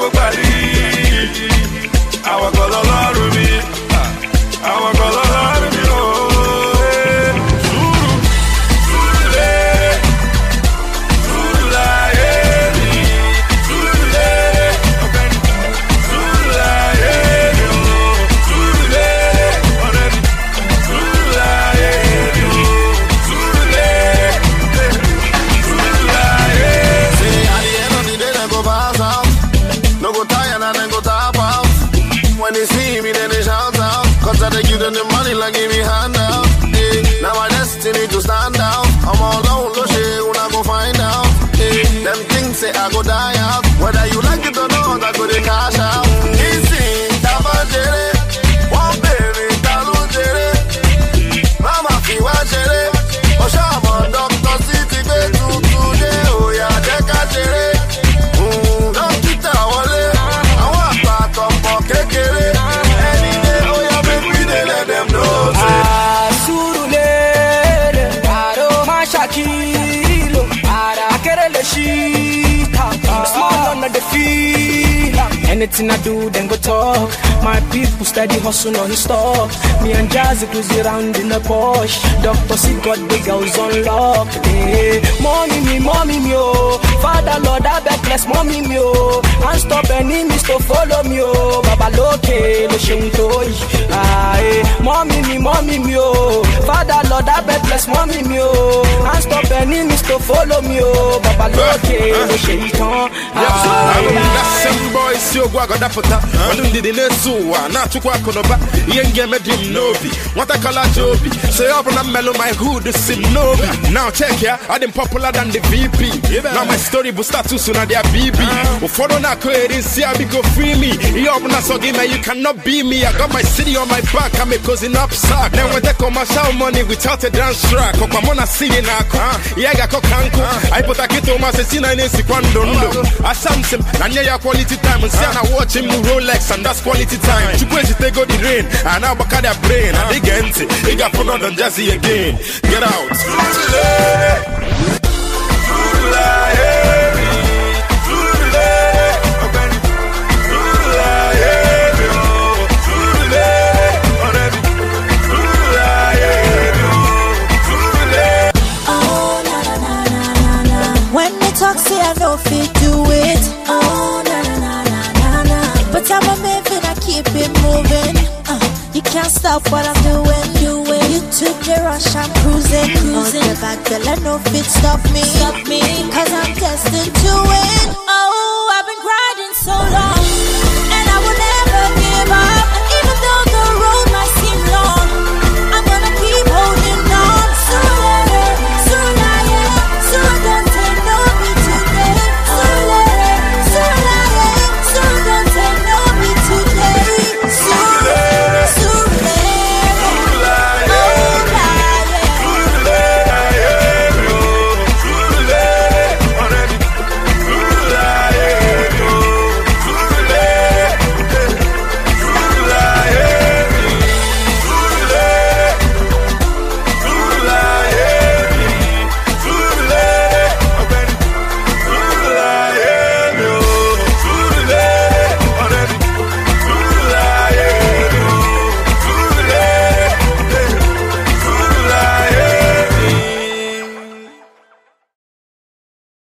go body. Our color love me. Our color love me. When they see me, then they shout out. Cause I give them the money like give me handout. Now my destiny to stand out. I'm all alone, no shit, when I go find out. Them things say I go die out. Whether you like it or not, I go to cash out. Easy, Tabajere. One baby, Talujere. Mama, Fiwajere. Oshama, Dr. City, go to today. Oh yeah, Dekajere. Don't keep that wale. I want part of my kekere. Any day, oh yeah, make me they let them know. Surulere, Aroma Shakilo, Arakerele Shita, small under the feel. Anything I do, then go talk. My people steady hustle on stock. Me and Jazzy cruise around in the Porsche. Dr. C got the girls on lock. Hey, mommy me, oh. Father Lord, I beg bless mommy me, oh. And stop enemies to follow me, oh. Baba loke, le shunto. Hey, mommy me, oh. Father Lord, I beg bless mommy me, oh. And stop enemies to follow me, oh. Baba loke, le shunto. Guagadapota, when did the Nesua, not to Quaconoba, Yenge Medim Nobi, what I call a Joby, say up on a mellow my hood, the sim Nobi. Now check here, I am popular than the VP. Now my story will start too soon at their BB. For don't I see I go free me. You open a soggy man, you cannot be me. I got my city on my back, I'm a cousin upside. Then when they commercial money without a dance track, Okamona singing Nako, Yaga Kokanko, I put a kit on my Sina in Sequando. I Samson, and yeah, quality time and I watch him Rolex and that's quality time. You crazy they go the rain and now back at their brain and they get it. They got put on Jazzy again. Get out. When they talk, say I know fit do it. Oh na na na na na. But I'm a man, I keep it moving. You can't stop what I'm doing. You took the rush, I'm cruising. On the back, girl, I know fit stop me. Cause I'm destined to win.